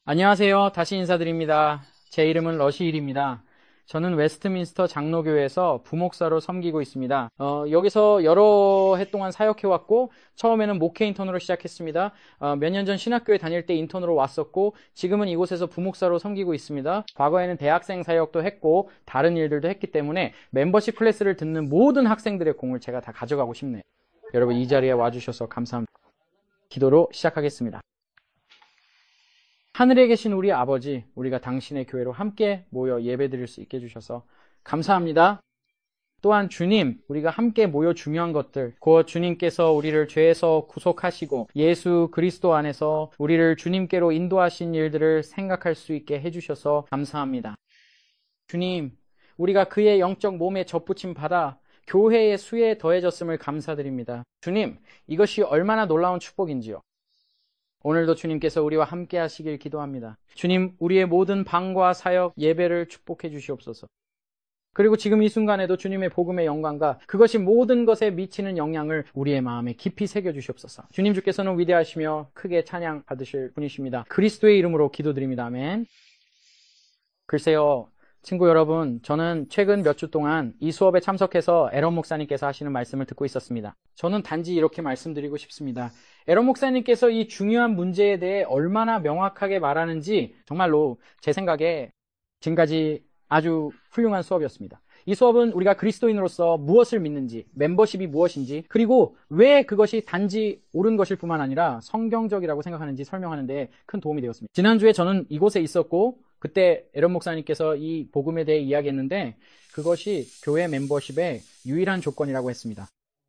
안녕하세요. 다시 인사드립니다. 제 이름은 러시일입니다. 저는 웨스트민스터 장로교회에서 부목사로 섬기고 있습니다. 여기서 여러 해 동안 사역해왔고, 처음에는 목회 인턴으로 시작했습니다. 몇 년 전 신학교에 다닐 때 인턴으로 왔었고, 지금은 이곳에서 부목사로 섬기고 있습니다. 과거에는 대학생 사역도 했고, 다른 일들도 했기 때문에 멤버십 클래스를 듣는 모든 학생들의 공을 제가 다 가져가고 싶네요. 여러분, 이 자리에 와주셔서 감사합니다. 기도로 시작하겠습니다. 하늘에 계신 우리 아버지, 우리가 당신의 교회로 함께 모여 예배드릴 수 있게 해주셔서 감사합니다. 또한 주님, 우리가 함께 모여 중요한 것들, 곧 주님께서 우리를 죄에서 구속하시고 예수 그리스도 안에서 우리를 주님께로 인도하신 일들을 생각할 수 있게 해주셔서 감사합니다. 주님, 우리가 그의 영적 몸에 접붙임 받아 교회의 수에 더해졌음을 감사드립니다. 주님, 이것이 얼마나 놀라운 축복인지요. 오늘도 주님께서 우리와 함께 하시길 기도합니다. 주님, 우리의 모든 방과 사역, 예배를 축복해 주시옵소서. 그리고 지금 이 순간에도 주님의 복음의 영광과 그것이 모든 것에 미치는 영향을 우리의 마음에 깊이 새겨 주시옵소서. 주님 주께서는 위대하시며 크게 찬양 받으실 분이십니다. 그리스도의 이름으로 기도드립니다. 아멘. 글쎄요, 친구 여러분, 저는 최근 몇 주 동안 이 수업에 참석해서 에런 목사님께서 하시는 말씀을 듣고 있었습니다. 저는 단지 이렇게 말씀드리고 싶습니다. 에런 목사님께서 이 중요한 문제에 대해 얼마나 명확하게 말하는지 정말로 제 생각에 지금까지 아주 훌륭한 수업이었습니다. 이 수업은 우리가 그리스도인으로서 무엇을 믿는지, 멤버십이 무엇인지, 그리고 왜 그것이 단지 옳은 것일 뿐만 아니라 성경적이라고 생각하는지 설명하는데 큰 도움이 되었습니다. 지난주에 저는 이곳에 있었고 그때 에런 목사님께서 이 복음에 대해 이야기했는데 그것이 교회 멤버십의 유일한 조건이라고 했습니다.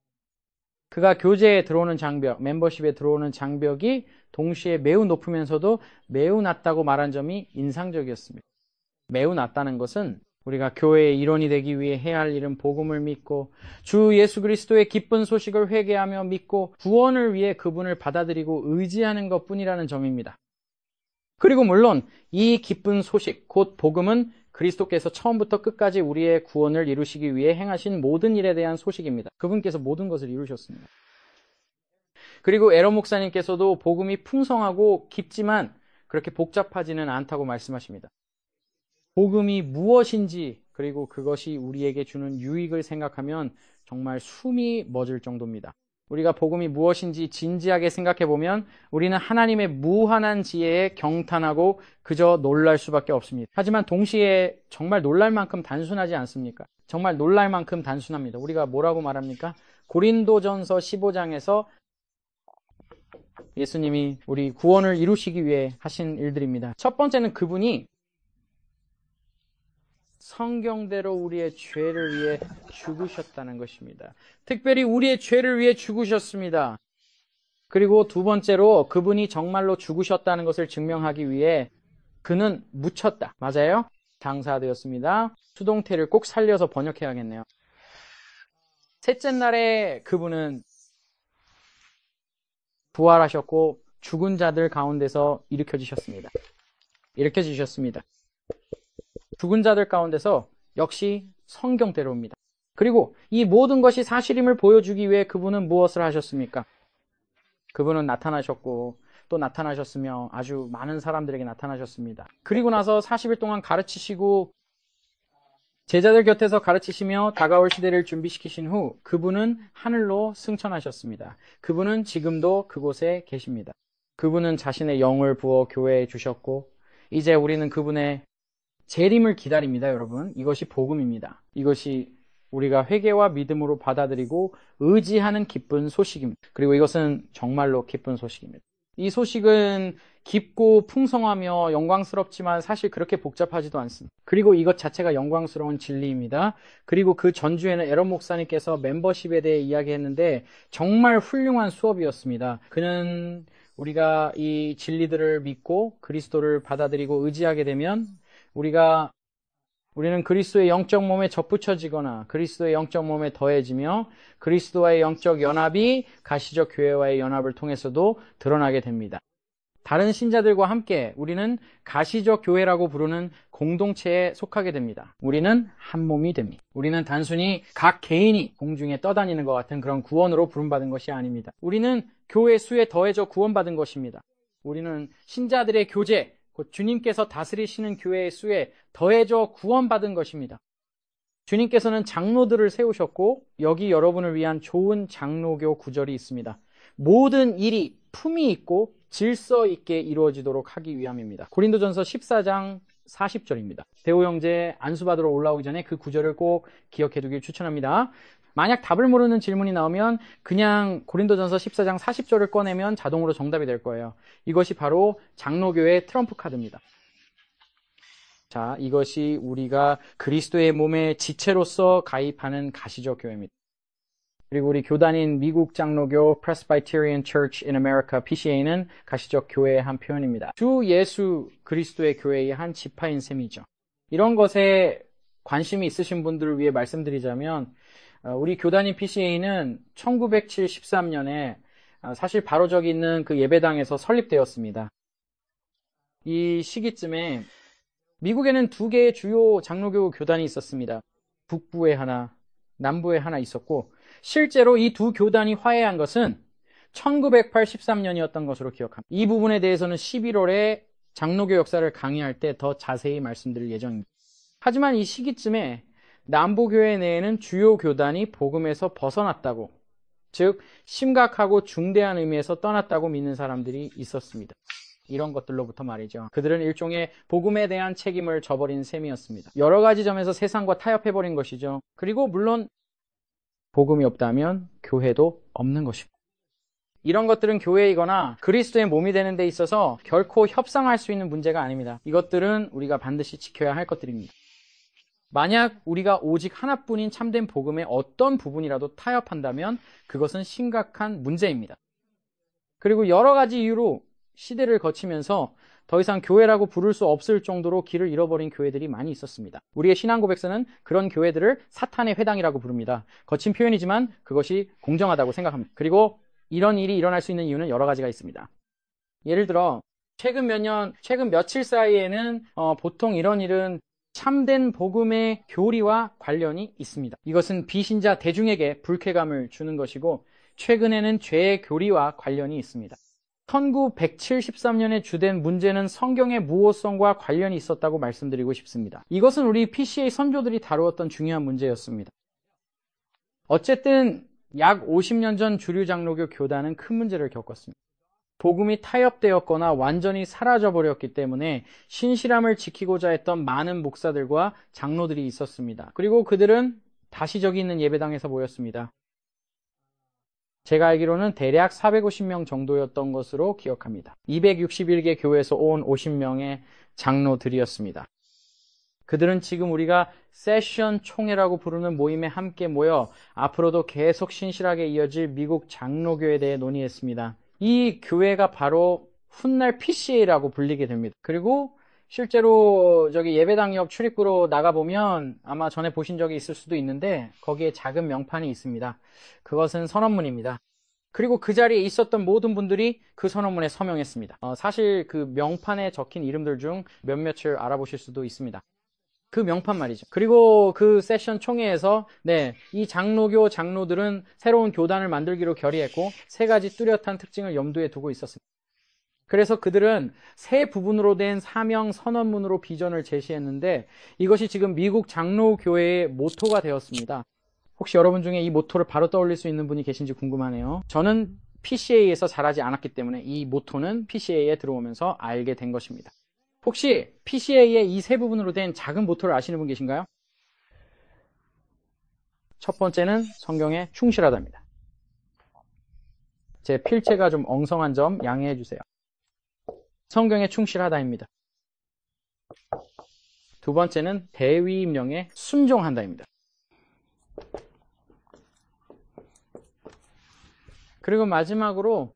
그가 교제에 들어오는 장벽, 멤버십에 들어오는 장벽이 동시에 매우 높으면서도 매우 낮다고 말한 점이 인상적이었습니다. 매우 낮다는 것은 우리가 교회의 일원이 되기 위해 해야 할 일은 복음을 믿고 주 예수 그리스도의 기쁜 소식을 회개하며 믿고 구원을 위해 그분을 받아들이고 의지하는 것뿐이라는 점입니다. 그리고 물론 이 기쁜 소식, 곧 복음은 그리스도께서 처음부터 끝까지 우리의 구원을 이루시기 위해 행하신 모든 일에 대한 소식입니다. 그분께서 모든 것을 이루셨습니다. 그리고 에런 목사님께서도 복음이 풍성하고 깊지만 그렇게 복잡하지는 않다고 말씀하십니다. 복음이 무엇인지 그리고 그것이 우리에게 주는 유익을 생각하면 정말 숨이 멎을 정도입니다. 우리가 복음이 무엇인지 진지하게 생각해보면 우리는 하나님의 무한한 지혜에 경탄하고 그저 놀랄 수밖에 없습니다. 하지만 동시에 정말 놀랄 만큼 단순하지 않습니까? 정말 놀랄 만큼 단순합니다. 우리가 뭐라고 말합니까? 고린도전서 15장에서 예수님이 우리 구원을 이루시기 위해 하신 일들입니다. 첫 번째는 그분이 성경대로 우리의 죄를 위해 죽으셨다는 것입니다. 특별히 우리의 죄를 위해 죽으셨습니다. 그리고 두 번째로 그분이 정말로 죽으셨다는 것을 증명하기 위해 그는 묻혔다. 맞아요? 장사되었습니다. 수동태를 꼭 살려서 번역해야겠네요. 셋째 날에 그분은 부활하셨고 죽은 자들 가운데서 일으켜지셨습니다. 죽은 자들 가운데서 역시 성경대로입니다. 그리고 이 모든 것이 사실임을 보여주기 위해 그분은 무엇을 하셨습니까? 그분은 나타나셨고 또 나타나셨으며 아주 많은 사람들에게 나타나셨습니다. 그리고 나서 40일 동안 가르치시고 제자들 곁에서 가르치시며 다가올 시대를 준비시키신 후 그분은 하늘로 승천하셨습니다. 그분은 지금도 그곳에 계십니다. 그분은 자신의 영을 부어 교회에 주셨고 이제 우리는 그분의 재림을 기다립니다, 여러분. 이것이 복음입니다. 이것이 우리가 회개와 믿음으로 받아들이고 의지하는 기쁜 소식입니다. 그리고 이것은 정말로 기쁜 소식입니다. 이 소식은 깊고 풍성하며 영광스럽지만 사실 그렇게 복잡하지도 않습니다. 그리고 이것 자체가 영광스러운 진리입니다. 그리고 그 전주에는 에런 목사님께서 멤버십에 대해 이야기했는데 정말 훌륭한 수업이었습니다. 그는 우리가 이 진리들을 믿고 그리스도를 받아들이고 의지하게 되면 우리는 그리스도의 영적 몸에 접붙여지거나 그리스도의 영적 몸에 더해지며 그리스도와의 영적 연합이 가시적 교회와의 연합을 통해서도 드러나게 됩니다. 다른 신자들과 함께 우리는 가시적 교회라고 부르는 공동체에 속하게 됩니다. 우리는 한 몸이 됩니다. 우리는 단순히 각 개인이 공중에 떠다니는 것 같은 그런 구원으로 부름받은 것이 아닙니다. 우리는 교회 수에 더해져 구원받은 것입니다. 우리는 신자들의 교제, 곧 주님께서 다스리시는 교회의 수에 더해져 구원받은 것입니다. 주님께서는 장로들을 세우셨고 여기 여러분을 위한 좋은 장로교 구절이 있습니다. 모든 일이 품위 있고 질서 있게 이루어지도록 하기 위함입니다. 고린도전서 14장 40절입니다. 대호 형제 안수받으러 올라오기 전에 그 구절을 꼭 기억해 두길 추천합니다. 만약 답을 모르는 질문이 나오면 그냥 고린도전서 14장 40절을 꺼내면 자동으로 정답이 될 거예요. 이것이 바로 장로교의 트럼프 카드입니다. 자, 이것이 우리가 그리스도의 몸의 지체로서 가입하는 가시적 교회입니다. 그리고 우리 교단인 미국 장로교 Presbyterian Church in America, PCA는 가시적 교회의 한 표현입니다. 주 예수 그리스도의 교회의 한 지파인 셈이죠. 이런 것에 관심이 있으신 분들을 위해 말씀드리자면 우리 교단인 PCA는 1973년에 사실 바로 저기 있는 그 예배당에서 설립되었습니다. 이 시기쯤에 미국에는 두 개의 주요 장로교 교단이 있었습니다. 북부에 하나, 남부에 하나 있었고 실제로 이 두 교단이 화해한 것은 1983년이었던 것으로 기억합니다. 이 부분에 대해서는 11월에 장로교 역사를 강의할 때 더 자세히 말씀드릴 예정입니다. 하지만 이 시기쯤에 남부교회 내에는 주요 교단이 복음에서 벗어났다고, 즉 심각하고 중대한 의미에서 떠났다고 믿는 사람들이 있었습니다. 이런 것들로부터 말이죠. 그들은 일종의 복음에 대한 책임을 져버린 셈이었습니다. 여러 가지 점에서 세상과 타협해버린 것이죠. 그리고 물론 복음이 없다면 교회도 없는 것입니다. 이런 것들은 교회이거나 그리스도의 몸이 되는 데 있어서 결코 협상할 수 있는 문제가 아닙니다. 이것들은 우리가 반드시 지켜야 할 것들입니다. 만약 우리가 오직 하나뿐인 참된 복음의 어떤 부분이라도 타협한다면 그것은 심각한 문제입니다. 그리고 여러 가지 이유로 시대를 거치면서 더 이상 교회라고 부를 수 없을 정도로 길을 잃어버린 교회들이 많이 있었습니다. 우리의 신앙 고백서는 그런 교회들을 사탄의 회당이라고 부릅니다. 거친 표현이지만 그것이 공정하다고 생각합니다. 그리고 이런 일이 일어날 수 있는 이유는 여러 가지가 있습니다. 예를 들어 최근 며칠 사이에는 보통 이런 일은 참된 복음의 교리와 관련이 있습니다. 이것은 비신자 대중에게 불쾌감을 주는 것이고 최근에는 죄의 교리와 관련이 있습니다. 1973년에 주된 문제는 성경의 무호성과 관련이 있었다고 말씀드리고 싶습니다. 이것은 우리 PCA 선조들이 다루었던 중요한 문제였습니다. 어쨌든 약 50년 전 주류 장로교 교단은 큰 문제를 겪었습니다. 복음이 타협되었거나 완전히 사라져버렸기 때문에 신실함을 지키고자 했던 많은 목사들과 장로들이 있었습니다. 그리고 그들은 다시 저기 있는 예배당에서 모였습니다. 제가 알기로는 대략 450명 정도였던 것으로 기억합니다. 261개 교회에서 온 50명의 장로들이었습니다. 그들은 지금 우리가 세션 총회라고 부르는 모임에 함께 모여 앞으로도 계속 신실하게 이어질 미국 장로교에 대해 논의했습니다. 이 교회가 바로 훗날 PCA라고 불리게 됩니다. 그리고 실제로 저기 예배당 옆 출입구로 나가보면 아마 전에 보신 적이 있을 수도 있는데 거기에 작은 명판이 있습니다. 그것은 선언문입니다. 그리고 그 자리에 있었던 모든 분들이 그 선언문에 서명했습니다. 사실 그 명판에 적힌 이름들 중 몇몇을 알아보실 수도 있습니다. 그 명판 말이죠. 그리고 그 세션 총회에서 이 장로교 장로들은 새로운 교단을 만들기로 결의했고 세 가지 뚜렷한 특징을 염두에 두고 있었습니다. 그래서 그들은 세 부분으로 된 사명 선언문으로 비전을 제시했는데 이것이 지금 미국 장로교회의 모토가 되었습니다. 혹시 여러분 중에 이 모토를 바로 떠올릴 수 있는 분이 계신지 궁금하네요. 저는 PCA에서 자라지 않았기 때문에 이 모토는 PCA에 들어오면서 알게 된 것입니다. 혹시 PCA의 이 세 부분으로 된 작은 모토를 아시는 분 계신가요? 첫 번째는 성경에 충실하다입니다. 제 필체가 좀 엉성한 점 양해해 주세요. 성경에 충실하다입니다. 두 번째는 대위임령에 순종한다입니다. 그리고 마지막으로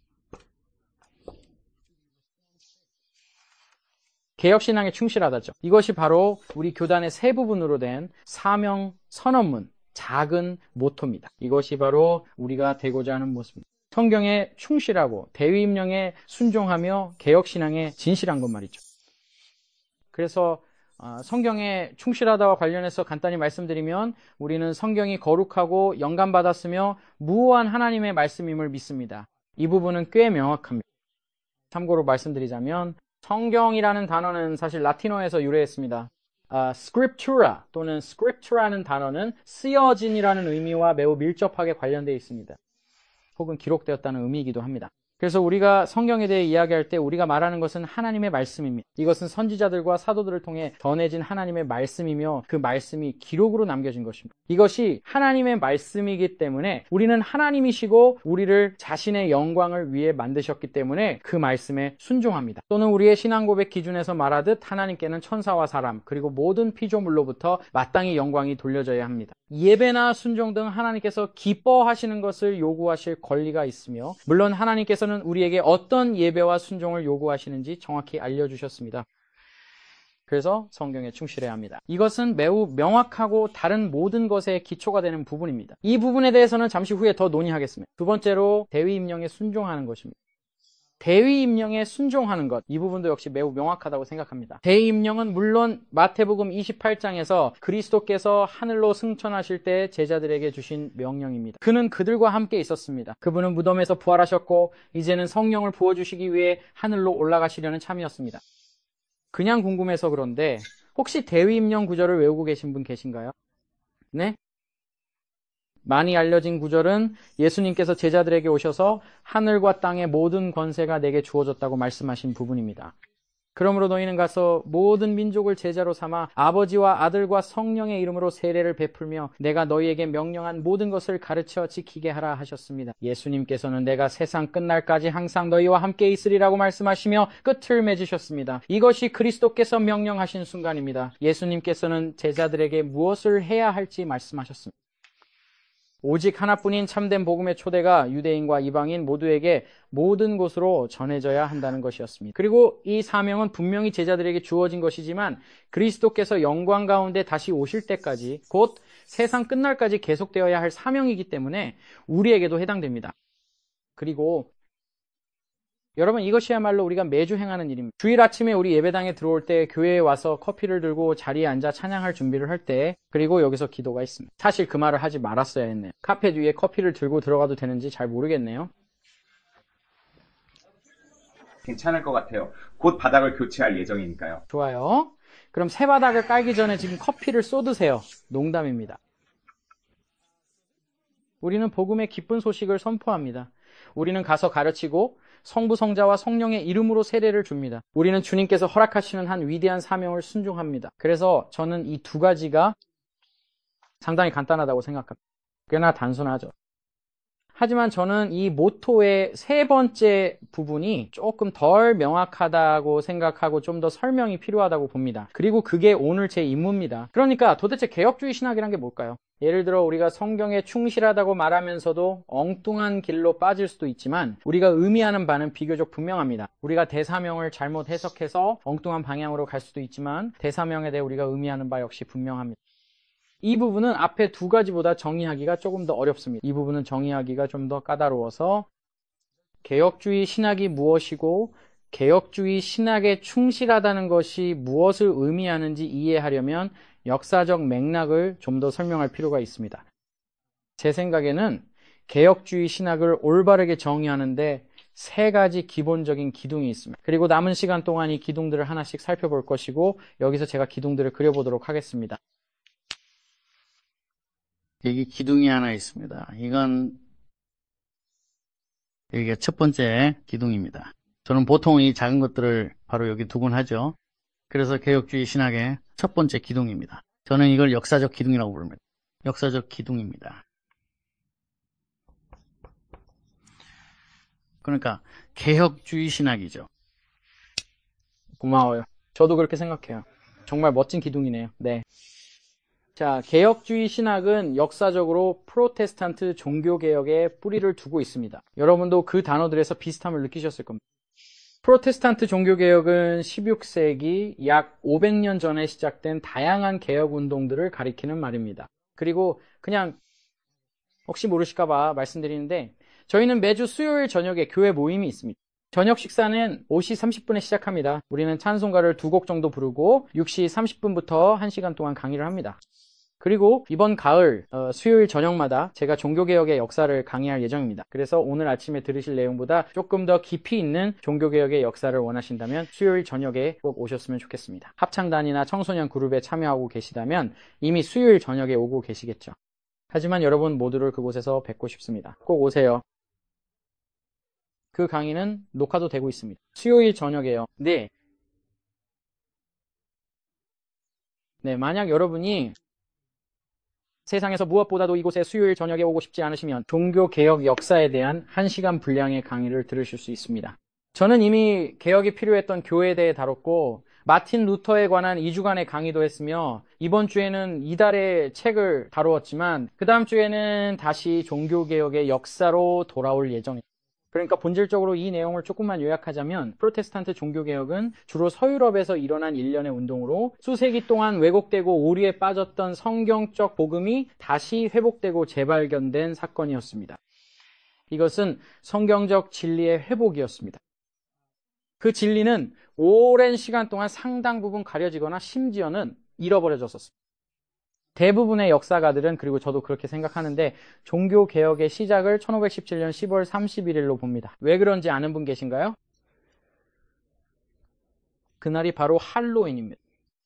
개혁신앙에 충실하다죠. 이것이 바로 우리 교단의 세 부분으로 된 사명 선언문, 작은 모토입니다. 이것이 바로 우리가 되고자 하는 모습입니다. 성경에 충실하고 대위임령에 순종하며 개혁신앙에 진실한 것 말이죠. 그래서 성경에 충실하다와 관련해서 간단히 말씀드리면 우리는 성경이 거룩하고 영감받았으며 무오한 하나님의 말씀임을 믿습니다. 이 부분은 꽤 명확합니다. 참고로 말씀드리자면 성경이라는 단어는 사실 라틴어에서 유래했습니다. scriptura 또는 scriptura는 단어는 쓰여진이라는 의미와 매우 밀접하게 관련되어 있습니다. 혹은 기록되었다는 의미이기도 합니다. 그래서 우리가 성경에 대해 이야기할 때 우리가 말하는 것은 하나님의 말씀입니다. 이것은 선지자들과 사도들을 통해 전해진 하나님의 말씀이며 그 말씀이 기록으로 남겨진 것입니다. 이것이 하나님의 말씀이기 때문에 우리는 하나님이시고 우리를 자신의 영광을 위해 만드셨기 때문에 그 말씀에 순종합니다. 또는 우리의 신앙 고백 기준에서 말하듯 하나님께는 천사와 사람 그리고 모든 피조물로부터 마땅히 영광이 돌려져야 합니다. 예배나 순종 등 하나님께서 기뻐하시는 것을 요구하실 권리가 있으며 물론 하나님께서는 우리에게 어떤 예배와 순종을 요구하시는지 정확히 알려주셨습니다. 그래서 성경에 충실해야 합니다. 이것은 매우 명확하고 다른 모든 것의 기초가 되는 부분입니다. 이 부분에 대해서는 잠시 후에 더 논의하겠습니다. 두 번째로 대위 임령에 순종하는 것입니다. 대위 임령에 순종하는 것, 이 부분도 역시 매우 명확하다고 생각합니다. 대위 임령은 물론 마태복음 28장에서 그리스도께서 하늘로 승천하실 때 제자들에게 주신 명령입니다. 그는 그들과 함께 있었습니다. 그분은 무덤에서 부활하셨고 이제는 성령을 부어주시기 위해 하늘로 올라가시려는 참이었습니다. 그냥 궁금해서 그런데 혹시 대위 임령 구절을 외우고 계신 분 계신가요? 네? 많이 알려진 구절은 예수님께서 제자들에게 오셔서 하늘과 땅의 모든 권세가 내게 주어졌다고 말씀하신 부분입니다. 그러므로 너희는 가서 모든 민족을 제자로 삼아 아버지와 아들과 성령의 이름으로 세례를 베풀며 내가 너희에게 명령한 모든 것을 가르쳐 지키게 하라 하셨습니다. 예수님께서는 내가 세상 끝날까지 항상 너희와 함께 있으리라고 말씀하시며 끝을 맺으셨습니다. 이것이 그리스도께서 명령하신 순간입니다. 예수님께서는 제자들에게 무엇을 해야 할지 말씀하셨습니다. 오직 하나뿐인 참된 복음의 초대가 유대인과 이방인 모두에게 모든 곳으로 전해져야 한다는 것이었습니다. 그리고 이 사명은 분명히 제자들에게 주어진 것이지만 그리스도께서 영광 가운데 다시 오실 때까지 곧 세상 끝날까지 계속되어야 할 사명이기 때문에 우리에게도 해당됩니다. 그리고 여러분 이것이야말로 우리가 매주 행하는 일입니다. 주일 아침에 우리 예배당에 들어올 때 교회에 와서 커피를 들고 자리에 앉아 찬양할 준비를 할 때 그리고 여기서 기도가 있습니다. 사실 그 말을 하지 말았어야 했네요. 카페 뒤에 커피를 들고 들어가도 되는지 잘 모르겠네요. 괜찮을 것 같아요. 곧 바닥을 교체할 예정이니까요. 좋아요. 그럼 새 바닥을 깔기 전에 지금 커피를 쏟으세요. 농담입니다. 우리는 복음의 기쁜 소식을 선포합니다. 우리는 가서 가르치고 성부, 성자와 성령의 이름으로 세례를 줍니다. 우리는 주님께서 허락하시는 한 위대한 사명을 순종합니다. 그래서 저는 이 두 가지가 상당히 간단하다고 생각합니다. 꽤나 단순하죠. 하지만 저는 이 모토의 세 번째 부분이 조금 덜 명확하다고 생각하고 좀 더 설명이 필요하다고 봅니다. 그리고 그게 오늘 제 임무입니다. 그러니까 도대체 개혁주의 신학이란 게 뭘까요? 예를 들어 우리가 성경에 충실하다고 말하면서도 엉뚱한 길로 빠질 수도 있지만 우리가 의미하는 바는 비교적 분명합니다. 우리가 대사명을 잘못 해석해서 엉뚱한 방향으로 갈 수도 있지만 대사명에 대해 우리가 의미하는 바 역시 분명합니다. 이 부분은 앞에 두 가지보다 정의하기가 조금 더 어렵습니다. 이 부분은 정의하기가 좀 더 까다로워서 개혁주의 신학이 무엇이고 개혁주의 신학에 충실하다는 것이 무엇을 의미하는지 이해하려면 역사적 맥락을 좀 더 설명할 필요가 있습니다. 제 생각에는 개혁주의 신학을 올바르게 정의하는데 세 가지 기본적인 기둥이 있습니다. 그리고 남은 시간 동안 이 기둥들을 하나씩 살펴볼 것이고 여기서 제가 기둥들을 그려보도록 하겠습니다. 여기 기둥이 하나 있습니다. 여기가 첫 번째 기둥입니다. 저는 보통 이 작은 것들을 바로 여기 두곤 하죠. 그래서 개혁주의 신학의 첫 번째 기둥입니다. 저는 이걸 역사적 기둥이라고 부릅니다. 역사적 기둥입니다. 그러니까 개혁주의 신학이죠. 고마워요. 저도 그렇게 생각해요. 정말 멋진 기둥이네요. 네. 자, 개혁주의 신학은 역사적으로 프로테스탄트 종교개혁에 뿌리를 두고 있습니다. 여러분도 그 단어들에서 비슷함을 느끼셨을 겁니다. 프로테스탄트 종교개혁은 16세기 약 500년 전에 시작된 다양한 개혁운동들을 가리키는 말입니다. 그리고 그냥 혹시 모르실까봐 말씀드리는데 저희는 매주 수요일 저녁에 교회 모임이 있습니다. 저녁 식사는 5시 30분에 시작합니다. 우리는 찬송가를 2곡 정도 부르고 6시 30분부터 1시간 동안 강의를 합니다. 그리고 이번 가을 수요일 저녁마다 제가 종교개혁의 역사를 강의할 예정입니다. 그래서 오늘 아침에 들으실 내용보다 조금 더 깊이 있는 종교개혁의 역사를 원하신다면 수요일 저녁에 꼭 오셨으면 좋겠습니다. 합창단이나 청소년 그룹에 참여하고 계시다면 이미 수요일 저녁에 오고 계시겠죠. 하지만 여러분 모두를 그곳에서 뵙고 싶습니다. 꼭 오세요. 그 강의는 녹화도 되고 있습니다. 수요일 저녁에요. 네, 만약 여러분이 세상에서 무엇보다도 이곳에 수요일 저녁에 오고 싶지 않으시면 종교개혁 역사에 대한 1시간 분량의 강의를 들으실 수 있습니다. 저는 이미 개혁이 필요했던 교회에 대해 다뤘고 마틴 루터에 관한 2주간의 강의도 했으며 이번 주에는 이달의 책을 다루었지만 그 다음 주에는 다시 종교개혁의 역사로 돌아올 예정입니다. 그러니까 본질적으로 이 내용을 조금만 요약하자면 프로테스탄트 종교개혁은 주로 서유럽에서 일어난 일련의 운동으로 수세기 동안 왜곡되고 오류에 빠졌던 성경적 복음이 다시 회복되고 재발견된 사건이었습니다. 이것은 성경적 진리의 회복이었습니다. 그 진리는 오랜 시간 동안 상당 부분 가려지거나 심지어는 잃어버려졌었습니다. 대부분의 역사가들은, 그리고 저도 그렇게 생각하는데, 종교개혁의 시작을 1517년 10월 31일로 봅니다. 왜 그런지 아는 분 계신가요? 그날이 바로 할로윈입니다.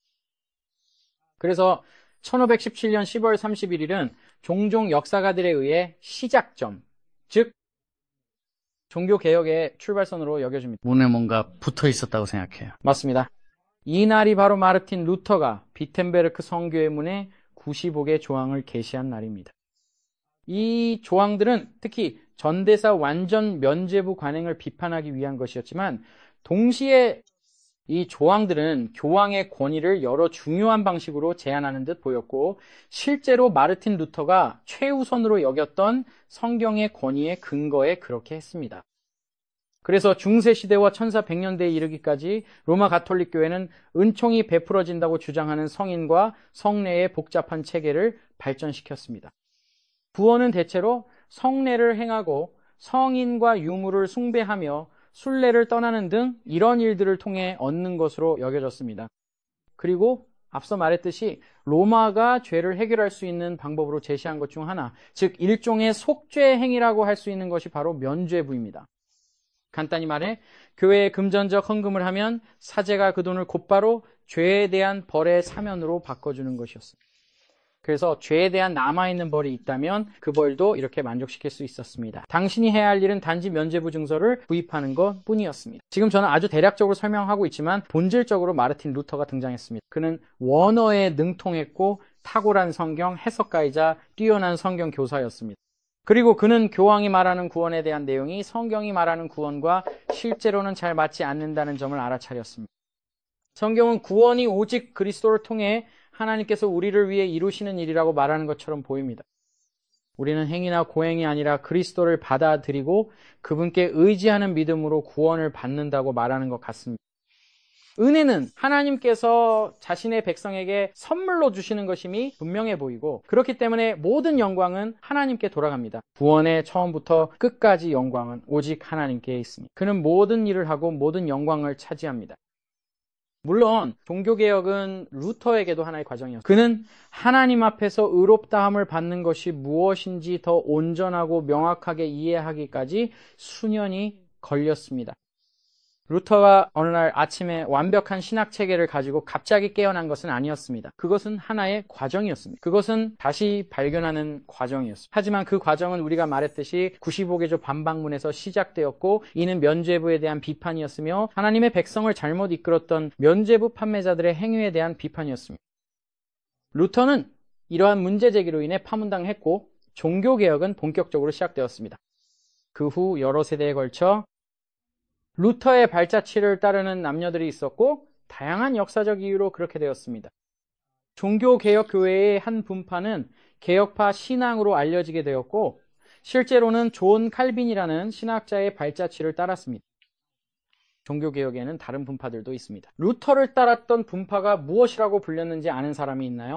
그래서 1517년 10월 31일은 종종 역사가들에 의해 시작점, 즉 종교개혁의 출발선으로 여겨집니다. 문에 뭔가 붙어 있었다고 생각해요. 맞습니다. 이 날이 바로 마르틴 루터가 비텐베르크 성교회 문에 95개 조항을 게시한 날입니다. 이 조항들은 특히 전대사 완전 면죄부 관행을 비판하기 위한 것이었지만 동시에 이 조항들은 교황의 권위를 여러 중요한 방식으로 제한하는 듯 보였고 실제로 마르틴 루터가 최우선으로 여겼던 성경의 권위의 근거에 그렇게 했습니다. 그래서 중세시대와 1100년대에 이르기까지 로마 가톨릭 교회는 은총이 베풀어진다고 주장하는 성인과 성례의 복잡한 체계를 발전시켰습니다. 구원은 대체로 성례를 행하고 성인과 유물을 숭배하며 순례를 떠나는 등 이런 일들을 통해 얻는 것으로 여겨졌습니다. 그리고 앞서 말했듯이 로마가 죄를 해결할 수 있는 방법으로 제시한 것 중 하나, 즉 일종의 속죄 행위라고 할 수 있는 것이 바로 면죄부입니다. 간단히 말해 교회에 금전적 헌금을 하면 사제가 그 돈을 곧바로 죄에 대한 벌의 사면으로 바꿔주는 것이었습니다. 그래서 죄에 대한 남아있는 벌이 있다면 그 벌도 이렇게 만족시킬 수 있었습니다. 당신이 해야 할 일은 단지 면죄부 증서를 구입하는 것 뿐이었습니다. 지금 저는 아주 대략적으로 설명하고 있지만 본질적으로 마르틴 루터가 등장했습니다. 그는 원어에 능통했고 탁월한 성경 해석가이자 뛰어난 성경 교사였습니다. 그리고 그는 교황이 말하는 구원에 대한 내용이 성경이 말하는 구원과 실제로는 잘 맞지 않는다는 점을 알아차렸습니다. 성경은 구원이 오직 그리스도를 통해 하나님께서 우리를 위해 이루시는 일이라고 말하는 것처럼 보입니다. 우리는 행위나 고행이 아니라 그리스도를 받아들이고 그분께 의지하는 믿음으로 구원을 받는다고 말하는 것 같습니다. 은혜는 하나님께서 자신의 백성에게 선물로 주시는 것임이 분명해 보이고 그렇기 때문에 모든 영광은 하나님께 돌아갑니다. 구원의 처음부터 끝까지 영광은 오직 하나님께 있습니다. 그는 모든 일을 하고 모든 영광을 차지합니다. 물론 종교개혁은 루터에게도 하나의 과정이었습니다. 그는 하나님 앞에서 의롭다함을 받는 것이 무엇인지 더 온전하고 명확하게 이해하기까지 수년이 걸렸습니다. 루터가 어느 날 아침에 완벽한 신학 체계를 가지고 갑자기 깨어난 것은 아니었습니다. 그것은 하나의 과정이었습니다. 그것은 다시 발견하는 과정이었습니다. 하지만 그 과정은 우리가 말했듯이 95개조 반박문에서 시작되었고 이는 면죄부에 대한 비판이었으며 하나님의 백성을 잘못 이끌었던 면죄부 판매자들의 행위에 대한 비판이었습니다. 루터는 이러한 문제 제기로 인해 파문당했고 종교개혁은 본격적으로 시작되었습니다. 그 후 여러 세대에 걸쳐 루터의 발자취를 따르는 남녀들이 있었고 다양한 역사적 이유로 그렇게 되었습니다. 종교개혁교회의 한 분파는 개혁파 신앙으로 알려지게 되었고 실제로는 존 칼빈이라는 신학자의 발자취를 따랐습니다. 종교개혁에는 다른 분파들도 있습니다. 루터를 따랐던 분파가 무엇이라고 불렸는지 아는 사람이 있나요?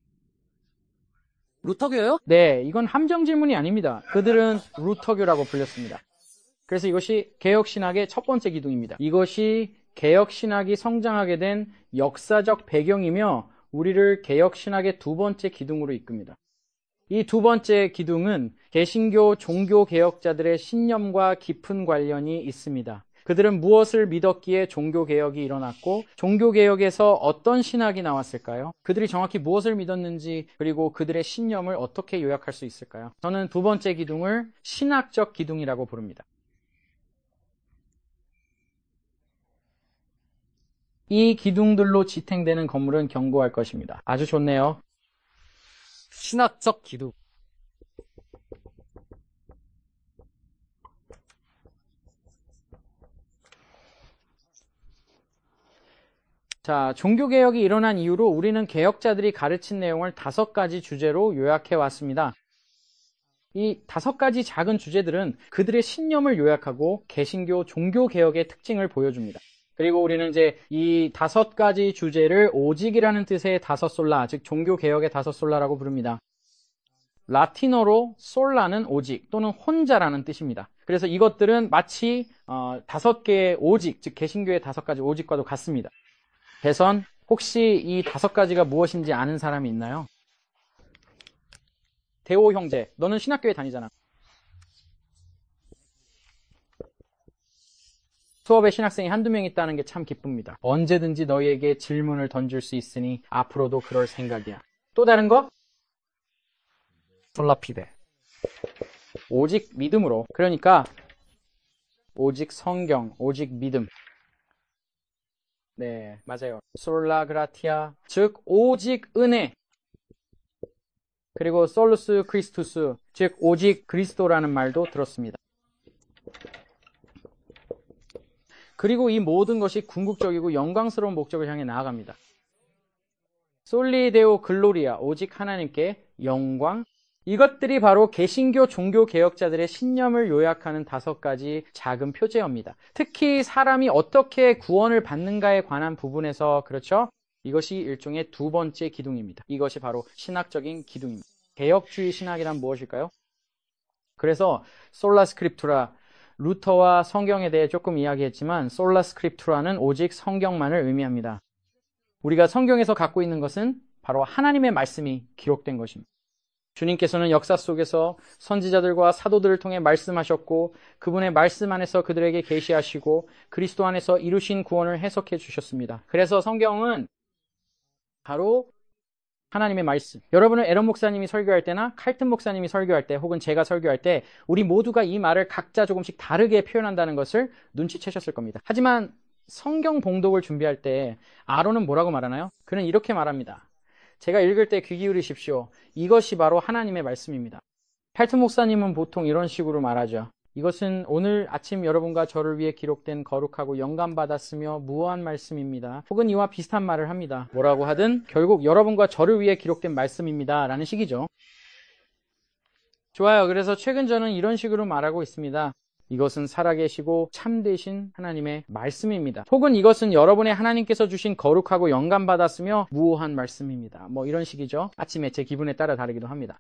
루터교요? 네, 이건 함정 질문이 아닙니다. 그들은 루터교라고 불렸습니다. 그래서 이것이 개혁신학의 첫 번째 기둥입니다. 이것이 개혁신학이 성장하게 된 역사적 배경이며 우리를 개혁신학의 두 번째 기둥으로 이끕니다. 이 두 번째 기둥은 개신교 종교개혁자들의 신념과 깊은 관련이 있습니다. 그들은 무엇을 믿었기에 종교개혁이 일어났고 종교개혁에서 어떤 신학이 나왔을까요? 그들이 정확히 무엇을 믿었는지 그리고 그들의 신념을 어떻게 요약할 수 있을까요? 저는 두 번째 기둥을 신학적 기둥이라고 부릅니다. 이 기둥들로 지탱되는 건물은 견고할 것입니다. 아주 좋네요. 신학적 기둥. 자, 종교개혁이 일어난 이후로 우리는 개혁자들이 가르친 내용을 5가지 주제로 요약해 왔습니다. 이 5가지 작은 주제들은 그들의 신념을 요약하고 개신교 종교개혁의 특징을 보여줍니다. 그리고 우리는 이제 이 5가지 주제를 오직이라는 뜻의 다섯솔라, 즉 종교개혁의 다섯솔라라고 부릅니다. 라틴어로 솔라는 오직 또는 혼자라는 뜻입니다. 그래서 이것들은 마치 5개의 오직, 즉 개신교의 5가지 오직과도 같습니다. 대선, 혹시 이 5가지가 무엇인지 아는 사람이 있나요? 대호 형제, 너는 신학교에 다니잖아. 수업에 신학생이 한두 명 있다는 게 참 기쁩니다. 언제든지 너희에게 질문을 던질 수 있으니 앞으로도 그럴 생각이야. 또 다른 거? 솔라피데. 오직 믿음으로. 그러니까 오직 성경, 오직 믿음. 네, 맞아요. 솔라 그라티아, 즉 오직 은혜. 그리고 솔루스 크리스투스, 즉 오직 그리스도라는 말도 들었습니다. 그리고 이 모든 것이 궁극적이고 영광스러운 목적을 향해 나아갑니다. 솔리 데오 글로리아, 오직 하나님께 영광. 이것들이 바로 개신교 종교개혁자들의 신념을 요약하는 5가지 작은 표제어입니다. 특히 사람이 어떻게 구원을 받는가에 관한 부분에서, 그렇죠? 이것이 일종의 두 번째 기둥입니다. 이것이 바로 신학적인 기둥입니다. 개혁주의 신학이란 무엇일까요? 그래서 솔라 스크립투라, 루터와 성경에 대해 조금 이야기했지만 솔라 스크립투라는 오직 성경만을 의미합니다. 우리가 성경에서 갖고 있는 것은 바로 하나님의 말씀이 기록된 것입니다. 주님께서는 역사 속에서 선지자들과 사도들을 통해 말씀하셨고 그분의 말씀 안에서 그들에게 계시하시고 그리스도 안에서 이루신 구원을 해석해 주셨습니다. 그래서 성경은 바로 하나님의 말씀. 여러분은 에런 목사님이 설교할 때나 칼튼 목사님이 설교할 때 혹은 제가 설교할 때 우리 모두가 이 말을 각자 조금씩 다르게 표현한다는 것을 눈치채셨을 겁니다. 하지만 성경 봉독을 준비할 때 아론은 뭐라고 말하나요? 그는 이렇게 말합니다. 제가 읽을 때 귀 기울이십시오. 이것이 바로 하나님의 말씀입니다. 칼튼 목사님은 보통 이런 식으로 말하죠. 이것은 오늘 아침 여러분과 저를 위해 기록된 거룩하고 영감받았으며 무한 말씀입니다. 혹은 이와 비슷한 말을 합니다. 뭐라고 하든 결국 여러분과 저를 위해 기록된 말씀입니다. 라는 식이죠. 좋아요. 그래서 최근 저는 이런 식으로 말하고 있습니다. 이것은 살아계시고 참되신 하나님의 말씀입니다. 혹은 이것은 여러분의 하나님께서 주신 거룩하고 영감받았으며 무한 말씀입니다. 뭐 이런 식이죠. 아침에 제 기분에 따라 다르기도 합니다.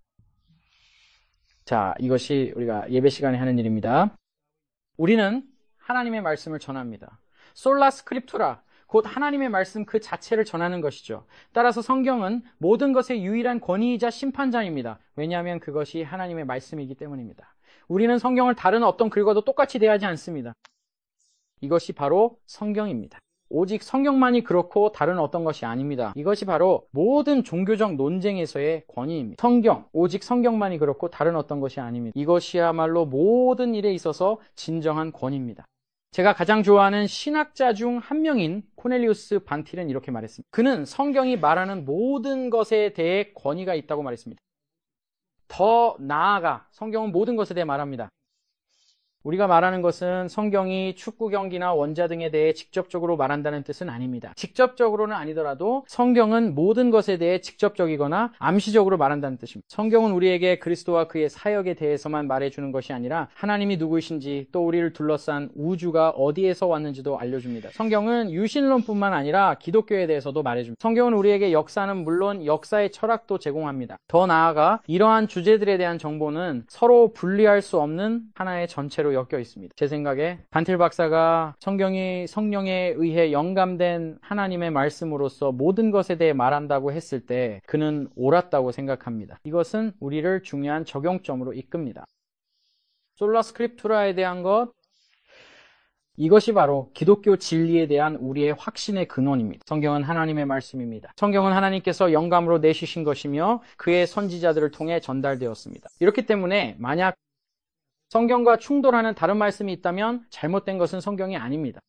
자, 이것이 우리가 예배 시간에 하는 일입니다. 우리는 하나님의 말씀을 전합니다. 솔라 스크립투라, 곧 하나님의 말씀 그 자체를 전하는 것이죠. 따라서 성경은 모든 것의 유일한 권위이자 심판자입니다. 왜냐하면 그것이 하나님의 말씀이기 때문입니다. 우리는 성경을 다른 어떤 글과도 똑같이 대하지 않습니다. 이것이 바로 성경입니다. 오직 성경만이 그렇고 다른 어떤 것이 아닙니다. 이것이 바로 모든 종교적 논쟁에서의 권위입니다. 성경, 오직 성경만이 그렇고 다른 어떤 것이 아닙니다. 이것이야말로 모든 일에 있어서 진정한 권위입니다. 제가 가장 좋아하는 신학자 중 한 명인 코넬리우스 반틸은 이렇게 말했습니다. 그는 성경이 말하는 모든 것에 대해 권위가 있다고 말했습니다. 더 나아가 성경은 모든 것에 대해 말합니다. 우리가 말하는 것은 성경이 축구 경기나 원자 등에 대해 직접적으로 말한다는 뜻은 아닙니다. 직접적으로는 아니더라도 성경은 모든 것에 대해 직접적이거나 암시적으로 말한다는 뜻입니다. 성경은 우리에게 그리스도와 그의 사역에 대해서만 말해주는 것이 아니라 하나님이 누구이신지 또 우리를 둘러싼 우주가 어디에서 왔는지도 알려줍니다. 성경은 유신론뿐만 아니라 기독교에 대해서도 말해줍니다. 성경은 우리에게 역사는 물론 역사의 철학도 제공합니다. 더 나아가 이러한 주제들에 대한 정보는 서로 분리할 수 없는 하나의 전체로 그대로 엮여 있습니다. 제 생각에 반틸 박사가 성경이 성령에 의해 영감된 하나님의 말씀으로서 모든 것에 대해 말한다고 했을 때 그는 옳았다고 생각합니다. 이것은 우리를 중요한 적용점으로 이끕니다. 솔라 스크립투라에 대한 것, 이것이 바로 기독교 진리에 대한 우리의 확신의 근원입니다. 성경은 하나님의 말씀입니다. 성경은 하나님께서 영감으로 내주신 것이며 그의 선지자들을 통해 전달되었습니다. 이렇기 때문에 만약 성경과 충돌하는 다른 말씀이 있다면 잘못된 것은 성경이 아닙니다.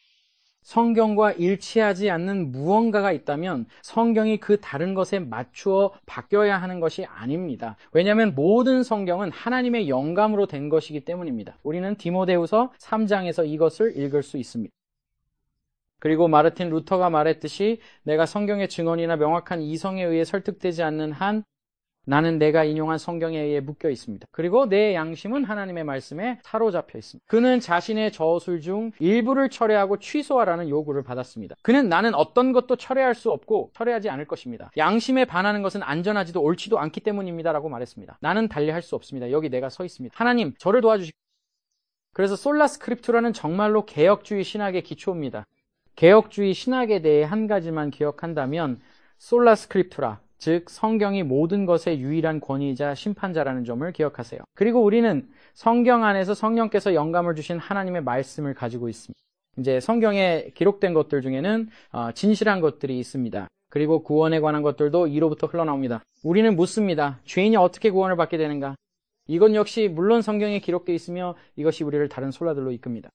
성경과 일치하지 않는 무언가가 있다면 성경이 그 다른 것에 맞추어 바뀌어야 하는 것이 아닙니다. 왜냐하면 모든 성경은 하나님의 영감으로 된 것이기 때문입니다. 우리는 디모데후서 3장에서 이것을 읽을 수 있습니다. 그리고 마르틴 루터가 말했듯이 내가 성경의 증언이나 명확한 이성에 의해 설득되지 않는 한 나는 내가 인용한 성경에 의해 묶여 있습니다. 그리고 내 양심은 하나님의 말씀에 사로잡혀 있습니다. 그는 자신의 저술 중 일부를 철회하고 취소하라는 요구를 받았습니다. 그는 나는 어떤 것도 철회할 수 없고 철회하지 않을 것입니다. 양심에 반하는 것은 안전하지도 옳지도 않기 때문입니다. 라고 말했습니다. 나는 달리할 수 없습니다. 여기 내가 서 있습니다. 하나님, 저를 도와주십시오. 그래서 솔라 스크립투라는 정말로 개혁주의 신학의 기초입니다. 개혁주의 신학에 대해 한 가지만 기억한다면 솔라 스크립투라, 즉 성경이 모든 것의 유일한 권위이자 심판자라는 점을 기억하세요. 그리고 우리는 성경 안에서 성령께서 영감을 주신 하나님의 말씀을 가지고 있습니다. 이제 성경에 기록된 것들 중에는 진실한 것들이 있습니다. 그리고 구원에 관한 것들도 이로부터 흘러나옵니다. 우리는 묻습니다. 죄인이 어떻게 구원을 받게 되는가? 이건 역시 물론 성경에 기록되어 있으며 이것이 우리를 다른 솔라들로 이끕니다.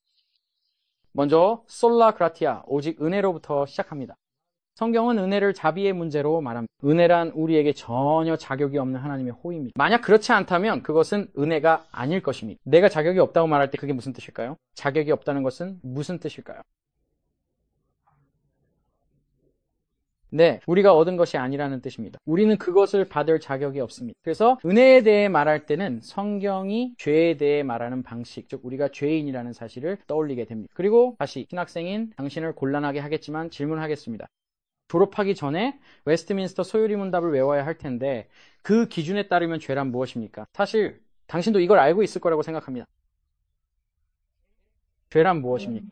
먼저 솔라 그라티아, 오직 은혜로부터 시작합니다. 성경은 은혜를 자비의 문제로 말합니다. 은혜란 우리에게 전혀 자격이 없는 하나님의 호의입니다. 만약 그렇지 않다면 그것은 은혜가 아닐 것입니다. 내가 자격이 없다고 말할 때 그게 무슨 뜻일까요? 자격이 없다는 것은 무슨 뜻일까요? 네, 우리가 얻은 것이 아니라는 뜻입니다. 우리는 그것을 받을 자격이 없습니다. 그래서 은혜에 대해 말할 때는 성경이 죄에 대해 말하는 방식, 즉 우리가 죄인이라는 사실을 떠올리게 됩니다. 그리고 다시 신학생인 당신을 곤란하게 하겠지만 질문하겠습니다. 졸업하기 전에 웨스트민스터 소유리 문답을 외워야 할 텐데 그 기준에 따르면 죄란 무엇입니까? 사실 당신도 이걸 알고 있을 거라고 생각합니다. 죄란 무엇입니까?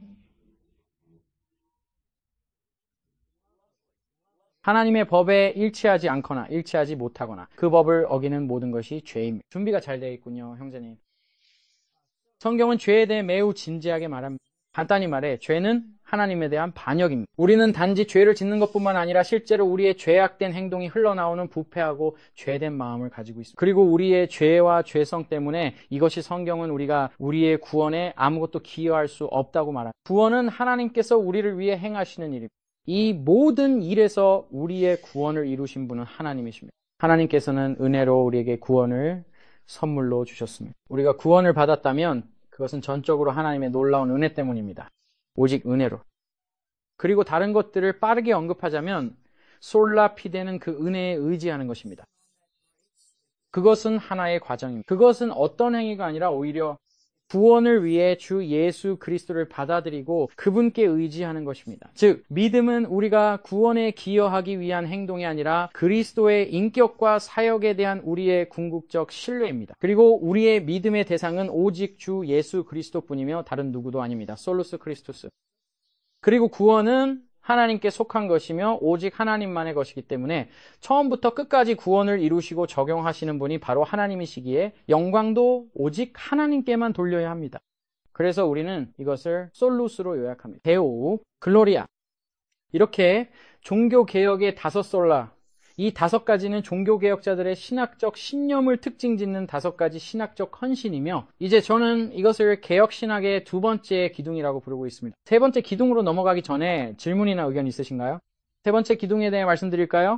하나님의 법에 일치하지 않거나 일치하지 못하거나 그 법을 어기는 모든 것이 죄입니다. 준비가 잘 되어 있군요, 형제님. 성경은 죄에 대해 매우 진지하게 말합니다. 간단히 말해 죄는 하나님에 대한 반역입니다. 우리는 단지 죄를 짓는 것뿐만 아니라 실제로 우리의 죄악된 행동이 흘러나오는 부패하고 죄된 마음을 가지고 있습니다. 그리고 우리의 죄와 죄성 때문에 이것이 성경은 우리가 우리의 구원에 아무것도 기여할 수 없다고 말합니다. 구원은 하나님께서 우리를 위해 행하시는 일입니다. 이 모든 일에서 우리의 구원을 이루신 분은 하나님이십니다. 하나님께서는 은혜로 우리에게 구원을 선물로 주셨습니다. 우리가 구원을 받았다면 그것은 전적으로 하나님의 놀라운 은혜 때문입니다. 오직 은혜로. 그리고 다른 것들을 빠르게 언급하자면 솔라 피데는 그 은혜에 의지하는 것입니다. 그것은 하나의 과정입니다. 그것은 어떤 행위가 아니라 오히려 구원을 위해 주 예수 그리스도를 받아들이고 그분께 의지하는 것입니다. 즉 믿음은 우리가 구원에 기여하기 위한 행동이 아니라 그리스도의 인격과 사역에 대한 우리의 궁극적 신뢰입니다. 그리고 우리의 믿음의 대상은 오직 주 예수 그리스도뿐이며 다른 누구도 아닙니다. 솔루스 크리스토스. 그리고 구원은 하나님께 속한 것이며 오직 하나님만의 것이기 때문에 처음부터 끝까지 구원을 이루시고 적용하시는 분이 바로 하나님이시기에 영광도 오직 하나님께만 돌려야 합니다. 그래서 우리는 이것을 솔루스로 요약합니다. 데오, 글로리아. 이렇게 종교개혁의 5솔라, 이 5가지는 종교개혁자들의 신학적 신념을 특징짓는 5가지 신학적 헌신이며 이제 저는 이것을 개혁신학의 2번째 기둥이라고 부르고 있습니다. 3번째 기둥으로 넘어가기 전에 질문이나 의견 있으신가요? 3번째 기둥에 대해 말씀드릴까요?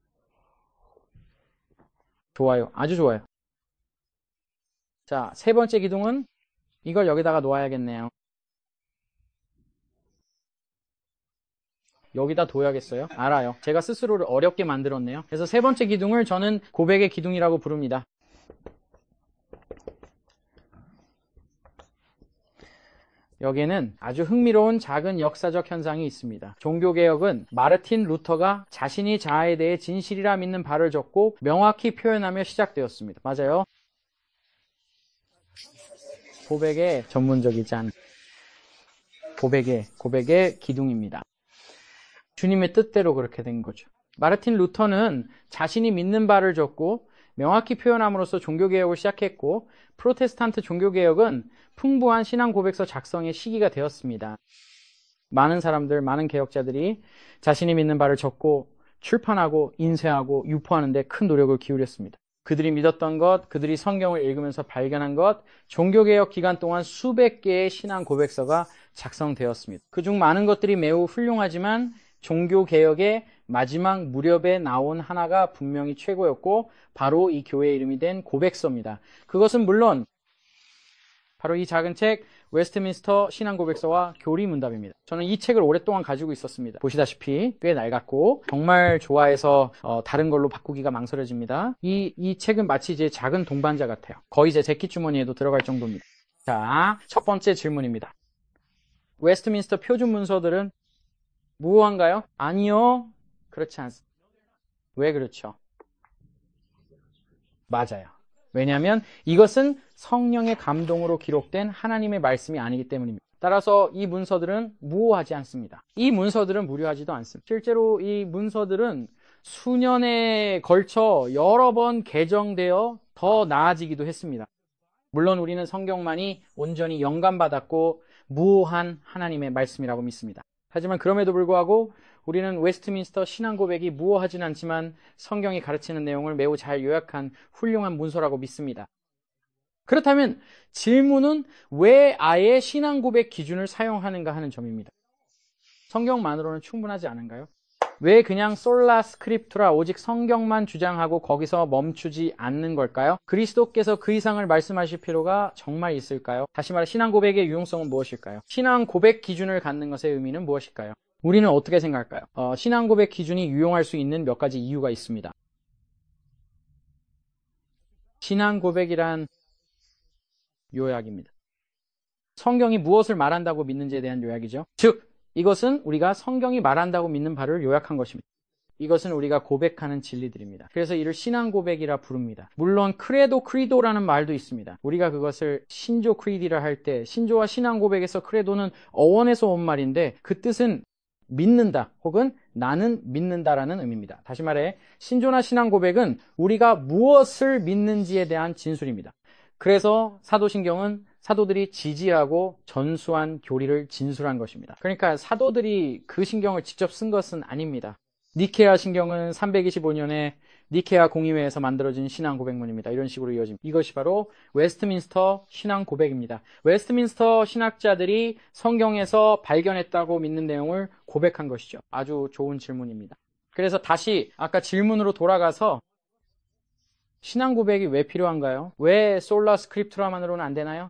좋아요. 아주 좋아요. 자, 3번째 기둥은 이걸 여기다가 놓아야겠네요. 여기다 둬야겠어요? 알아요. 제가 스스로를 어렵게 만들었네요. 그래서 3번째 기둥을 저는 고백의 기둥이라고 부릅니다. 여기에는 아주 흥미로운 작은 역사적 현상이 있습니다. 종교개혁은 마르틴 루터가 자신이 자아에 대해 진실이라 믿는 바를 적고 명확히 표현하며 시작되었습니다. 맞아요. 고백에 전문적이지 않은 고백의 기둥입니다. 주님의 뜻대로 그렇게 된 거죠. 마르틴 루터는 자신이 믿는 바를 적고 명확히 표현함으로써 종교개혁을 시작했고, 프로테스탄트 종교개혁은 풍부한 신앙 고백서 작성의 시기가 되었습니다. 많은 사람들, 많은 개혁자들이 자신이 믿는 바를 적고 출판하고 인쇄하고 유포하는 데 큰 노력을 기울였습니다. 그들이 믿었던 것, 그들이 성경을 읽으면서 발견한 것, 종교개혁 기간 동안 수백 개의 신앙 고백서가 작성되었습니다. 그중 많은 것들이 매우 훌륭하지만 종교개혁의 마지막 무렵에 나온 하나가 분명히 최고였고, 바로 이 교회의 이름이 된 고백서입니다. 그것은 물론 바로 이 작은 책 웨스트민스터 신앙고백서와 교리문답입니다. 저는 이 책을 오랫동안 가지고 있었습니다. 보시다시피 꽤 낡았고 정말 좋아해서 다른 걸로 바꾸기가 망설여집니다. 이 책은 마치 제 작은 동반자 같아요. 거의 제 재킷주머니에도 들어갈 정도입니다. 자, 첫 번째 질문입니다. 웨스트민스터 표준 문서들은 무효한가요? 아니요. 그렇지 않습니다. 왜 그렇죠? 맞아요. 왜냐하면 이것은 성령의 감동으로 기록된 하나님의 말씀이 아니기 때문입니다. 따라서 이 문서들은 무효하지 않습니다. 이 문서들은 무료하지도 않습니다. 실제로 이 문서들은 수년에 걸쳐 여러 번 개정되어 더 나아지기도 했습니다. 물론 우리는 성경만이 온전히 영감받았고 무효한 하나님의 말씀이라고 믿습니다. 하지만 그럼에도 불구하고 우리는 웨스트민스터 신앙고백이 무효하진 않지만 성경이 가르치는 내용을 매우 잘 요약한 훌륭한 문서라고 믿습니다. 그렇다면 질문은 왜 아예 신앙고백 기준을 사용하는가 하는 점입니다. 성경만으로는 충분하지 않은가요? 왜 그냥 솔라 스크립투라 오직 성경만 주장하고 거기서 멈추지 않는 걸까요? 그리스도께서 그 이상을 말씀하실 필요가 정말 있을까요? 다시 말해 신앙고백의 유용성은 무엇일까요? 신앙고백 기준을 갖는 것의 의미는 무엇일까요? 우리는 어떻게 생각할까요? 신앙고백 기준이 유용할 수 있는 몇 가지 이유가 있습니다. 신앙고백이란 요약입니다. 성경이 무엇을 말한다고 믿는지에 대한 요약이죠. 즉, 이것은 우리가 성경이 말한다고 믿는 바를 요약한 것입니다. 이것은 우리가 고백하는 진리들입니다. 그래서 이를 신앙고백이라 부릅니다. 물론 크리도라는 말도 있습니다. 우리가 그것을 신조 크리디라 할 때 신조와 신앙고백에서 크레도는 어원에서 온 말인데 그 뜻은 믿는다 혹은 나는 믿는다라는 의미입니다. 다시 말해 신조나 신앙고백은 우리가 무엇을 믿는지에 대한 진술입니다. 그래서 사도신경은 사도들이 지지하고 전수한 교리를 진술한 것입니다. 그러니까 사도들이 그 신경을 직접 쓴 것은 아닙니다. 니케아 신경은 325년에 니케아 공의회에서 만들어진 신앙고백문입니다. 이런 식으로 이어집니다. 이것이 바로 웨스트민스터 신앙고백입니다. 웨스트민스터 신학자들이 성경에서 발견했다고 믿는 내용을 고백한 것이죠. 아주 좋은 질문입니다. 그래서 다시 아까 질문으로 돌아가서 신앙고백이 왜 필요한가요? 왜 솔라 스크립투라만으로는 안 되나요?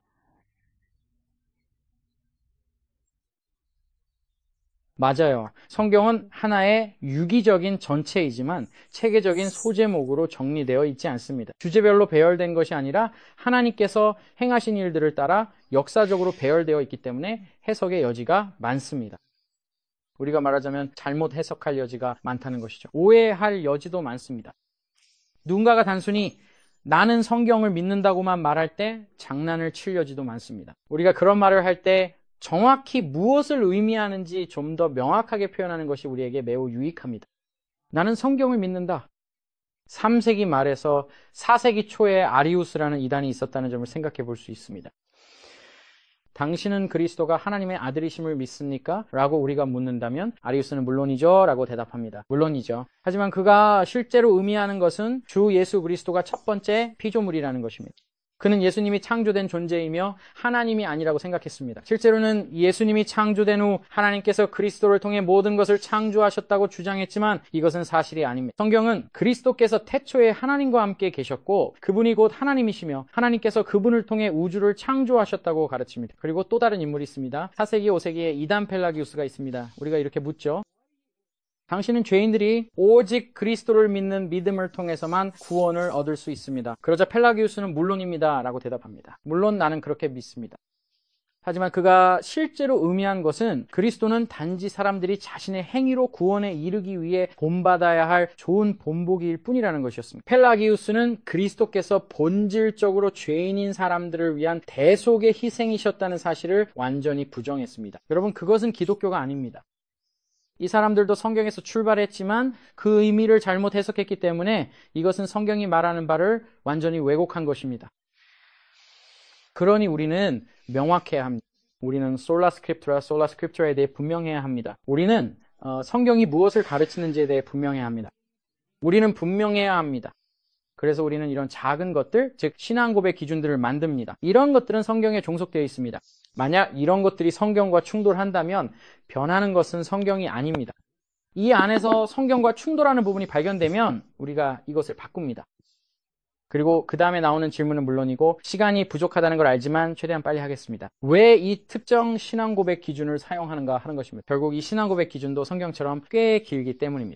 맞아요. 성경은 하나의 유기적인 전체이지만 체계적인 소제목으로 정리되어 있지 않습니다. 주제별로 배열된 것이 아니라 하나님께서 행하신 일들을 따라 역사적으로 배열되어 있기 때문에 해석의 여지가 많습니다. 우리가 말하자면 잘못 해석할 여지가 많다는 것이죠. 오해할 여지도 많습니다. 누군가가 단순히 나는 성경을 믿는다고만 말할 때 장난을 칠 여지도 많습니다. 우리가 그런 말을 할 때 정확히 무엇을 의미하는지 좀 더 명확하게 표현하는 것이 우리에게 매우 유익합니다. 나는 성경을 믿는다. 3세기 말에서 4세기 초에 아리우스라는 이단이 있었다는 점을 생각해 볼 수 있습니다. 당신은 그리스도가 하나님의 아들이심을 믿습니까? 라고 우리가 묻는다면 아리우스는 물론이죠 라고 대답합니다. 물론이죠. 하지만 그가 실제로 의미하는 것은 주 예수 그리스도가 첫 번째 피조물이라는 것입니다. 그는 예수님이 창조된 존재이며 하나님이 아니라고 생각했습니다. 실제로는 예수님이 창조된 후 하나님께서 그리스도를 통해 모든 것을 창조하셨다고 주장했지만 이것은 사실이 아닙니다. 성경은 그리스도께서 태초에 하나님과 함께 계셨고 그분이 곧 하나님이시며 하나님께서 그분을 통해 우주를 창조하셨다고 가르칩니다. 그리고 또 다른 인물이 있습니다. 4세기, 5세기에 이단 펠라기우스가 있습니다. 우리가 이렇게 묻죠. 당신은 죄인들이 오직 그리스도를 믿는 믿음을 통해서만 구원을 얻을 수 있습니다. 그러자 펠라기우스는 물론입니다 라고 대답합니다. 물론 나는 그렇게 믿습니다. 하지만 그가 실제로 의미한 것은 그리스도는 단지 사람들이 자신의 행위로 구원에 이르기 위해 본받아야 할 좋은 본보기일 뿐이라는 것이었습니다. 펠라기우스는 그리스도께서 본질적으로 죄인인 사람들을 위한 대속의 희생이셨다는 사실을 완전히 부정했습니다. 여러분, 그것은 기독교가 아닙니다. 이 사람들도 성경에서 출발했지만 그 의미를 잘못 해석했기 때문에 이것은 성경이 말하는 바를 완전히 왜곡한 것입니다. 그러니 우리는 명확해야 합니다. 우리는 솔라 스크립트라에 대해 분명해야 합니다. 우리는 성경이 무엇을 가르치는지에 대해 분명해야 합니다. 우리는 분명해야 합니다. 그래서 우리는 이런 작은 것들, 즉 신앙 고백 기준들을 만듭니다. 이런 것들은 성경에 종속되어 있습니다. 만약 이런 것들이 성경과 충돌한다면 변하는 것은 성경이 아닙니다. 이 안에서 성경과 충돌하는 부분이 발견되면 우리가 이것을 바꿉니다. 그리고 그 다음에 나오는 질문은 물론이고 시간이 부족하다는 걸 알지만 최대한 빨리 하겠습니다. 왜 이 특정 신앙 고백 기준을 사용하는가 하는 것입니다. 결국 이 신앙 고백 기준도 성경처럼 꽤 길기 때문입니다.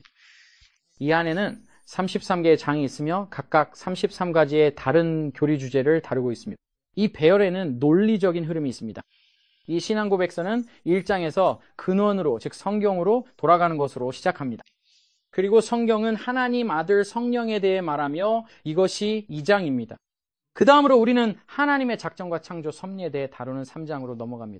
이 안에는 33개의 장이 있으며 각각 33가지의 다른 교리 주제를 다루고 있습니다. 이 배열에는 논리적인 흐름이 있습니다. 이 신앙 고백서는 1장에서 근원으로, 즉 성경으로 돌아가는 것으로 시작합니다. 그리고 성경은 하나님, 아들, 성령에 대해 말하며 이것이 2장입니다. 그 다음으로 우리는 하나님의 작정과 창조, 섭리에 대해 다루는 3장으로 넘어갑니다.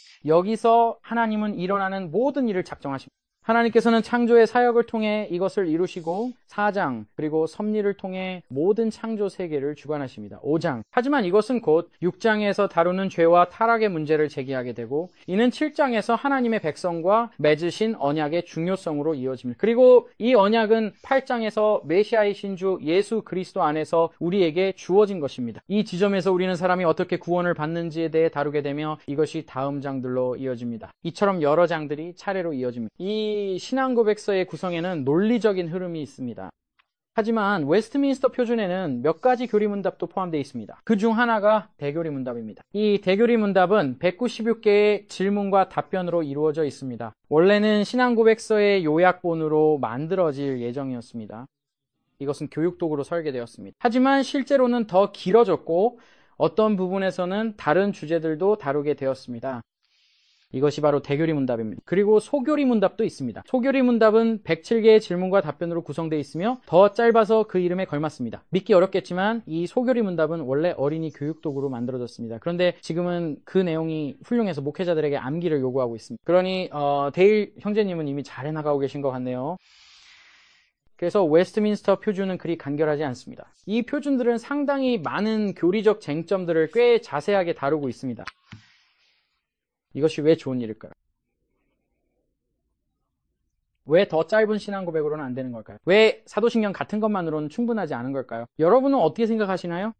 여기서 하나님은 일어나는 모든 일을 작정하십니다. 하나님께서는 창조의 사역을 통해 이것을 이루시고 4장 그리고 섭리를 통해 모든 창조 세계를 주관하십니다. 5장. 하지만 이것은 곧 6장에서 다루는 죄와 타락의 문제를 제기하게 되고 이는 7장에서 하나님의 백성과 맺으신 언약의 중요성으로 이어집니다. 그리고 이 언약은 8장에서 메시아이신 주 예수 그리스도 안에서 우리에게 주어진 것입니다. 이 지점에서 우리는 사람이 어떻게 구원을 받는지에 대해 다루게 되며 이것이 다음 장들로 이어집니다. 이처럼 여러 장들이 차례로 이어집니다. 이 신앙 고백서의 구성에는 논리적인 흐름이 있습니다. 하지만 웨스트민스터 표준에는 몇 가지 교리 문답도 포함되어 있습니다. 그 중 하나가 대교리 문답입니다. 이 대교리 문답은 196개의 질문과 답변으로 이루어져 있습니다. 원래는 신앙 고백서의 요약본으로 만들어질 예정이었습니다. 이것은 교육도구로 설계되었습니다. 하지만 실제로는 더 길어졌고 어떤 부분에서는 다른 주제들도 다루게 되었습니다. 이것이 바로 대교리 문답입니다. 그리고 소교리 문답도 있습니다. 소교리 문답은 107개의 질문과 답변으로 구성되어 있으며 더 짧아서 그 이름에 걸맞습니다. 믿기 어렵겠지만 이 소교리 문답은 원래 어린이 교육도구로 만들어졌습니다. 그런데 지금은 그 내용이 훌륭해서 목회자들에게 암기를 요구하고 있습니다. 그러니 데일 형제님은 이미 잘 해나가고 계신 것 같네요. 그래서 웨스트민스터 표준은 그리 간결하지 않습니다. 이 표준들은 상당히 많은 교리적 쟁점들을 꽤 자세하게 다루고 있습니다. 이것이 왜 좋은 일일까요? 왜 더 짧은 신앙 고백으로는 안 되는 걸까요? 왜 사도신경 같은 것만으로는 충분하지 않은 걸까요? 여러분은 어떻게 생각하시나요?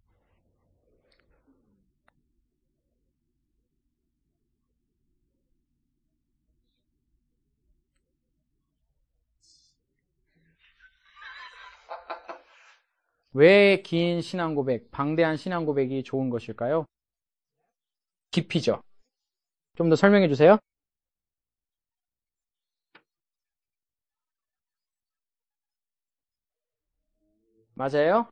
왜 긴 신앙 고백, 방대한 신앙 고백이 좋은 것일까요? 깊이죠. 좀 더 설명해 주세요. 맞아요?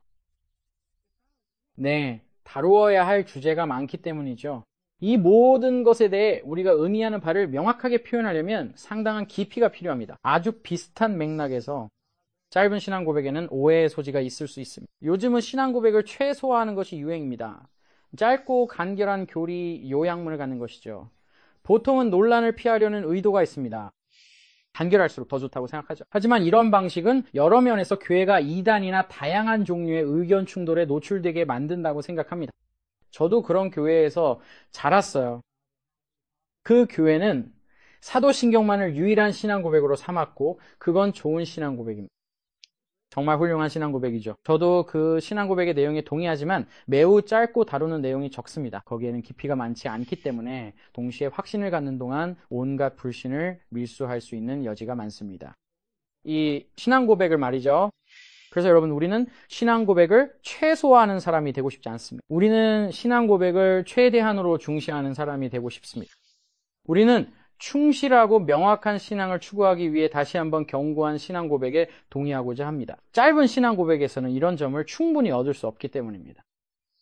네, 다루어야 할 주제가 많기 때문이죠. 이 모든 것에 대해 우리가 의미하는 바를 명확하게 표현하려면 상당한 깊이가 필요합니다. 아주 비슷한 맥락에서 짧은 신앙 고백에는 오해의 소지가 있을 수 있습니다. 요즘은 신앙 고백을 최소화하는 것이 유행입니다. 짧고 간결한 교리 요약문을 갖는 것이죠. 보통은 논란을 피하려는 의도가 있습니다. 간결할수록 더 좋다고 생각하죠. 하지만 이런 방식은 여러 면에서 교회가 이단이나 다양한 종류의 의견 충돌에 노출되게 만든다고 생각합니다. 저도 그런 교회에서 자랐어요. 그 교회는 사도신경만을 유일한 신앙 고백으로 삼았고 그건 좋은 신앙 고백입니다. 정말 훌륭한 신앙 고백이죠. 저도 그 신앙 고백의 내용에 동의하지만 매우 짧고 다루는 내용이 적습니다. 거기에는 깊이가 많지 않기 때문에 동시에 확신을 갖는 동안 온갖 불신을 밀수할 수 있는 여지가 많습니다. 이 신앙 고백을 말이죠. 그래서 여러분, 우리는 신앙 고백을 최소화하는 사람이 되고 싶지 않습니다. 우리는 신앙 고백을 최대한으로 중시하는 사람이 되고 싶습니다. 우리는 충실하고 명확한 신앙을 추구하기 위해 다시 한번 견고한 신앙 고백에 동의하고자 합니다. 짧은 신앙 고백에서는 이런 점을 충분히 얻을 수 없기 때문입니다.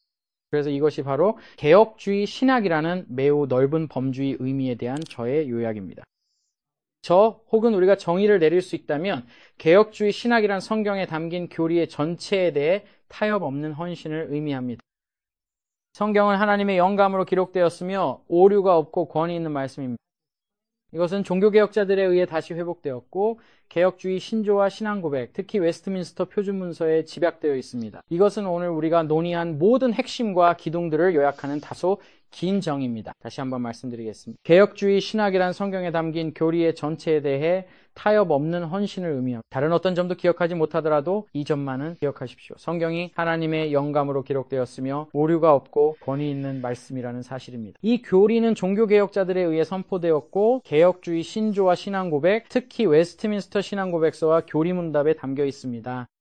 그래서 이것이 바로 개혁주의 신학이라는 매우 넓은 범주의 의미에 대한 저의 요약입니다. 혹은 우리가 정의를 내릴 수 있다면 개혁주의 신학이란 성경에 담긴 교리의 전체에 대해 타협 없는 헌신을 의미합니다. 성경은 하나님의 영감으로 기록되었으며 오류가 없고 권위 있는 말씀입니다. 이것은 종교개혁자들에 의해 다시 회복되었고 개혁주의 신조와 신앙고백, 특히 웨스트민스터 표준문서에 집약되어 있습니다. 이것은 오늘 우리가 논의한 모든 핵심과 기둥들을 요약하는 다소 긴 정의입니다. 다시 한번 말씀드리겠습니다. 개혁주의 신학이란 성경에 담긴 교리의 전체에 대해 타협 없는 헌신을 의미합니다. 다른 어떤 점도 기억하지 못하더라도 이 점만은 기억하십시오. 성경이 하나님의 영감으로 기록되었으며 오류가 없고 권위 있는 말씀이라는 사실입니다. 이 교리는 종교개혁자들에 의해 선포되었고 개혁주의 신조와 신앙고백, 특히 웨스트민스터 신앙고백서와 교리문답에 담겨 있습니다.